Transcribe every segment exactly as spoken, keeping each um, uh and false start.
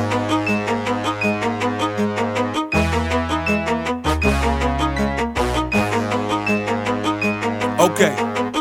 Okay.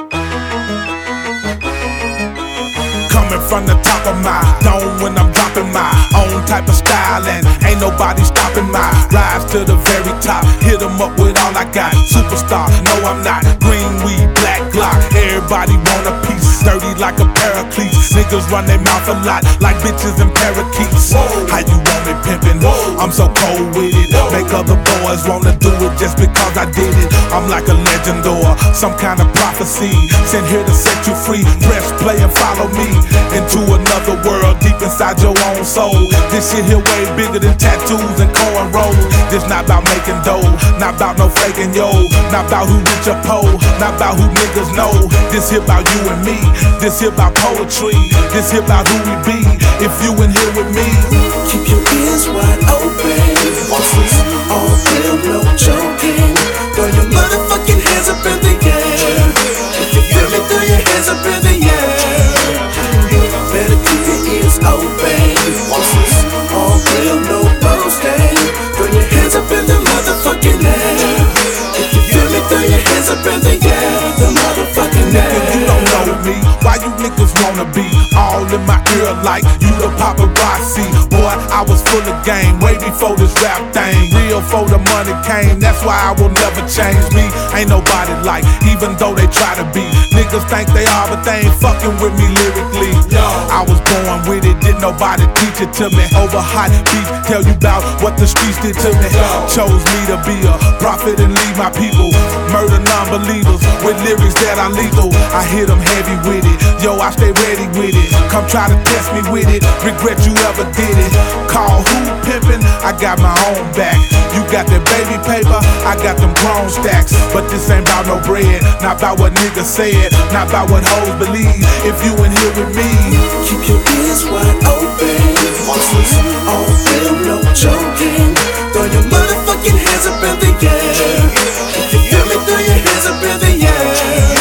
Coming from the top of my dome when I'm dropping my own type of style, and ain't nobody stopping my rise to the very top. Hit 'em up with all I got. Superstar, no I'm not. Green weed, black Glock. Everybody want a piece. Dirty like a pair of cleats. Niggas run their mouth a lot like bitches and parakeets. How you want me pimpin'? I'm so cold with it. Make other boys wanna do it just because I did it. I'm like a legend or some kind of prophecy, sent here to set you free. Press play and follow me into another world deep inside your own soul. This shit here way bigger than tattoos and cornrows. This not about making dough, not about no faking yo, not about who rich or poor, not about who niggas know. This here about you and me. This here about poetry. This here about who we be. If you in here with me, keep your ears wide open. This is all real, no joking. Throw your motherfucking hands up in the air. If you feel me, throw your hands up in the air. Better keep your ears open. This is all real, no boasting. Throw your hands up in the motherfucking air. If you feel me, throw your hands up in the air. The motherfucking air. Nigga, you don't know me. Why you niggas wanna be all in my ear like you the paparazzi? Boy, I was full of game way before this rap thing. Real for the money came, that's why I will never change me. Ain't nobody like, even though they try to be. Niggas think they are, but they ain't fucking with me lyrically. I was born with it, didn't nobody teach it to me. Over hot beats, tell you about what the streets did to me. Chose me to be a prophet and lead my people. Murder non-believers with lyrics that are lethal. I hit them heavy with it, yo, I stay ready with it. Come try to test me with it, regret you ever did it. Call who pimpin', I got my own back. You got that baby paper, I got them grown stacks. But this ain't about no bread, not about what niggas said, not about what hoes believe. If you in here with me, keep your ears wide open. This is all real, no joking. Throw your motherfucking hands up in the air. If you feel me, throw your hands up in the air.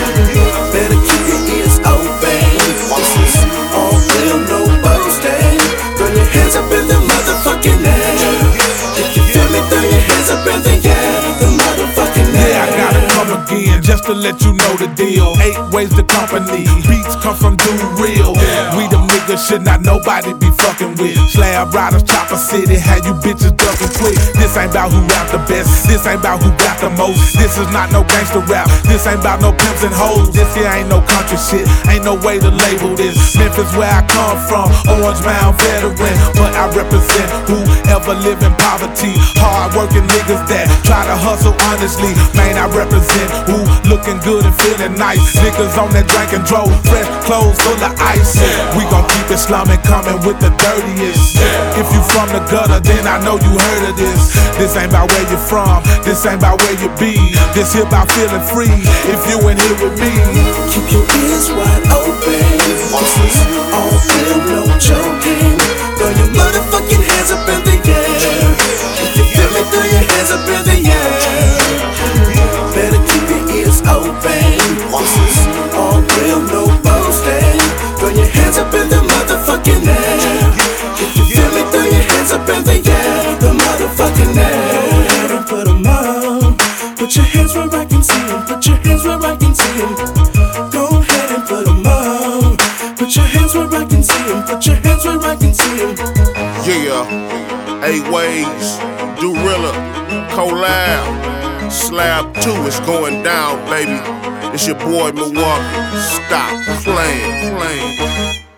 Better keep your ears open. This is all real, no boasting. Throw your hands up in the motherfucking air. If you feel me, throw your hands up in the air. The motherfucking air. yeah, I gotta come again just to let you know the deal. Eight ways to company, beats come from Dude Real. We the niggas should not nobody be fucking with. Slab riders, Chopper City, how you bitches ducking quick. This ain't about who rap the best, this ain't about who got the most. This is not no gangster rap, this ain't about no pimps and hoes. This here ain't no country shit, ain't no way to label this. Memphis where I come from, Orange Mound veteran. But I represent whoever live in poverty. Hard working niggas that try to hustle honestly. Man, I represent who looking good and feeling nice. Niggas on that drink and drove, fresh clothes full of ice. We gon' keep it slumming, coming with the dirtiest. If you from the gutter, then I know you heard of this. This ain't about where you from, this ain't about where you be. This here about feeling free, if you in here with me. Keep your ears wide open. This is all real, no joking. Throw your motherfucking hands up in the air. If you feel me, throw your hands up in the air. Better keep your ears open. This is all real, no boasting. Throw your hands up in the motherfucking air. If you feel me, throw your hands up in the air. The motherfucking air. Go ahead and put 'em on. Put your hands where I can see 'em. Put your hands where I can see 'em. Go ahead and put 'em on. Put your hands where I can see 'em. Put your hands where I can see 'em. Yeah, eight ways, Dorilla, collab, slab two is going down, baby. It's your boy Milwaukee. Stop playing, playing.